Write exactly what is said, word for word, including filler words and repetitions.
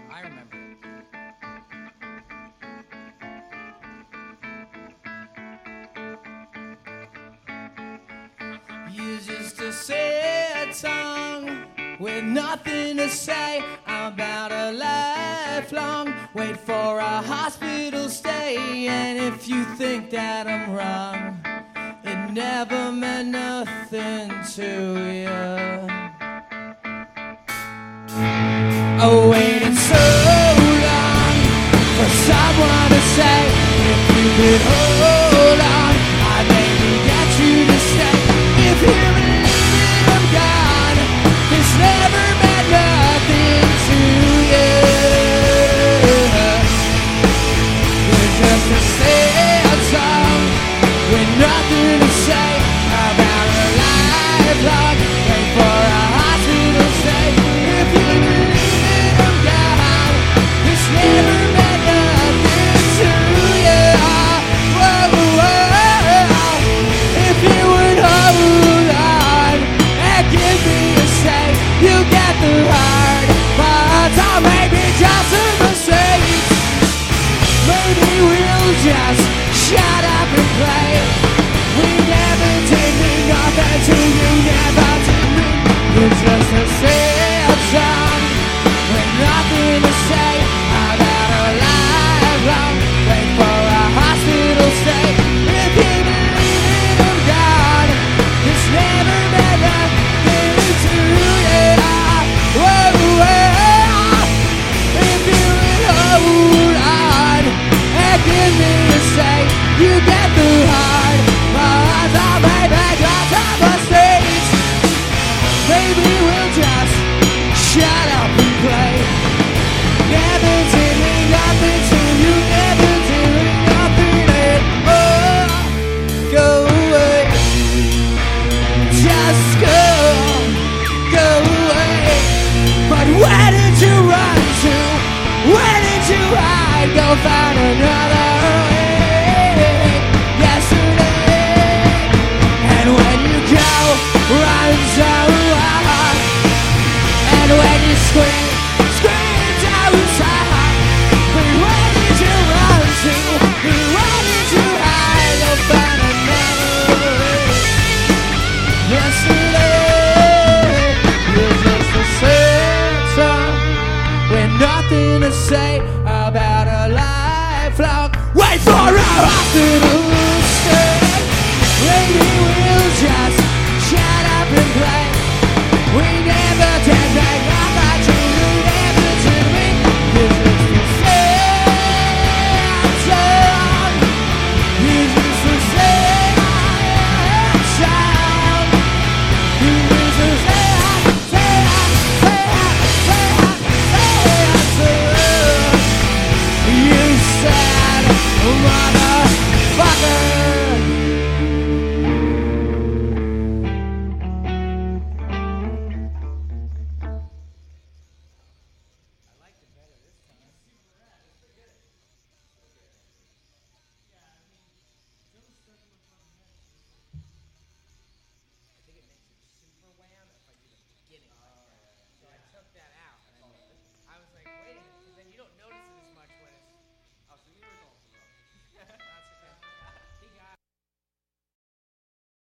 I remember it. You're just a sad song with nothing to say about a lifelong wait for a hospital stay. And if you think that I'm wrong, it never meant nothing to you. I waited so long for someone to say, if you could hold on, I'd maybe get you to stay. If you believe that I'm gone, this never meant nothing to you. You're just a sad song with nothing to say about a lifelong wait for a hospital stay. If you believe that I'm gone, this never meant nothing to you. Whoa, whoa. If you would hold on and give me a say, you get the hard parts, or maybe just a mistake. Maybe we'll just shut up and play. We never did mean nothing to you, never did mean. You're just a sad song with nothing to say about a lifelong wait for a hospital stay. If you believe that I'm gone, this never meant nothing to you. Whoa, whoa. If you would hold on and give me a say, you get the hard parts, oh baby, just a